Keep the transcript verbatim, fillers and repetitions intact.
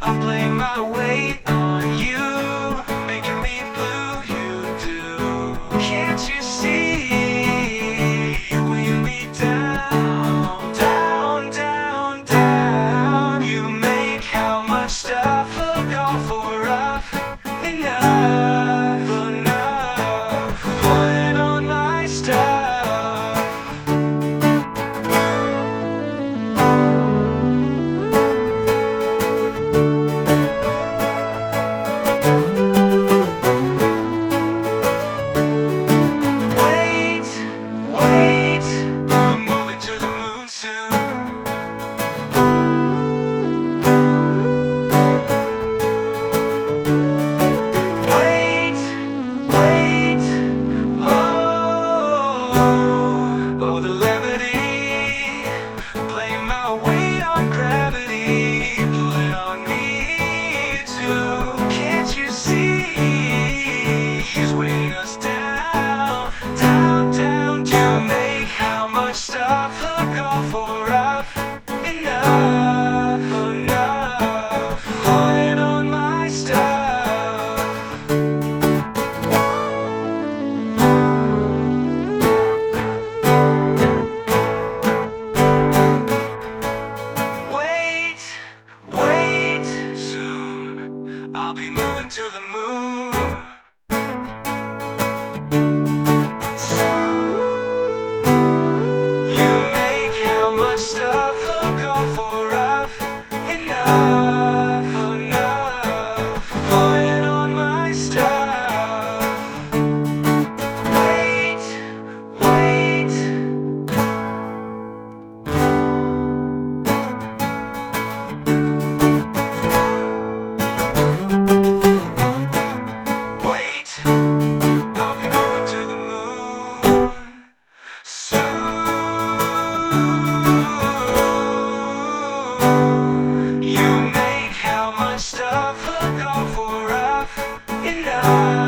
lay my weight on you, making me blue, you do. Can't you see? You weigh me down, down, down, down. You make how much stuff look awful rough. Enough, enough. Put on my stuff. Stuff look awful rough. Enough, enough. Put on my stuff. Wait, wait. Soon I'll be moving to the moon. Stuff look awful rough. Enough, enough. Put on my stuff. Wait, wait. Wait, I'll be going to the moon soon. Stuff look awful rough. Enough.